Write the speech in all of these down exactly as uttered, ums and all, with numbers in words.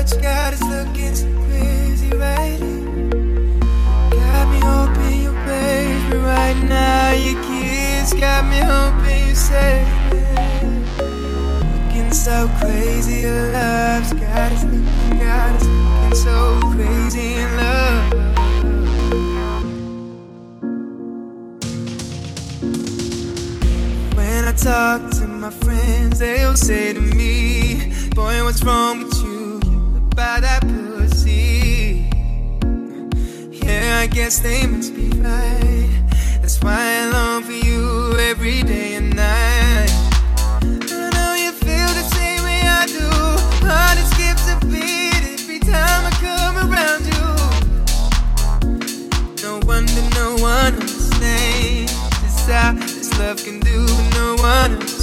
touch got us looking so crazy right now. Got me hoping you'll baby right now. Your kiss got me hoping you say looking so crazy in love's got us looking, got us looking so crazy in love. When I talk to my friends, they'll say to me, boy, what's wrong with you? About that pussy. Yeah, I guess they must be right. That's why I long for you every day and night. I know you feel the same way I do. Heart it skips a beat every time I come around you. No wonder no one understands just how this love can do, but no one understands.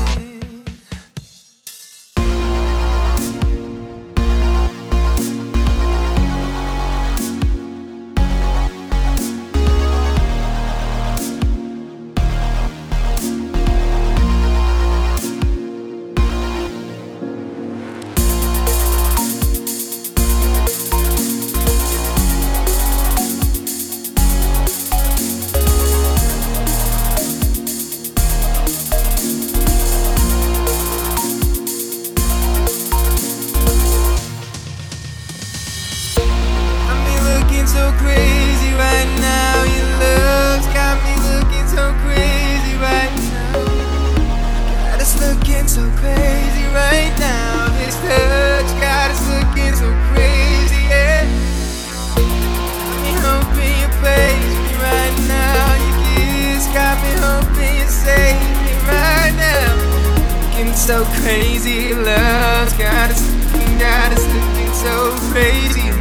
So crazy right now, your love's got me looking so crazy right now. Got us looking so crazy right now. This touch got us looking so crazy, yeah. Got me hoping you praise me right now. Your kiss got me hoping you save me right now. Looking so crazy, love's got us looking, got us looking so crazy.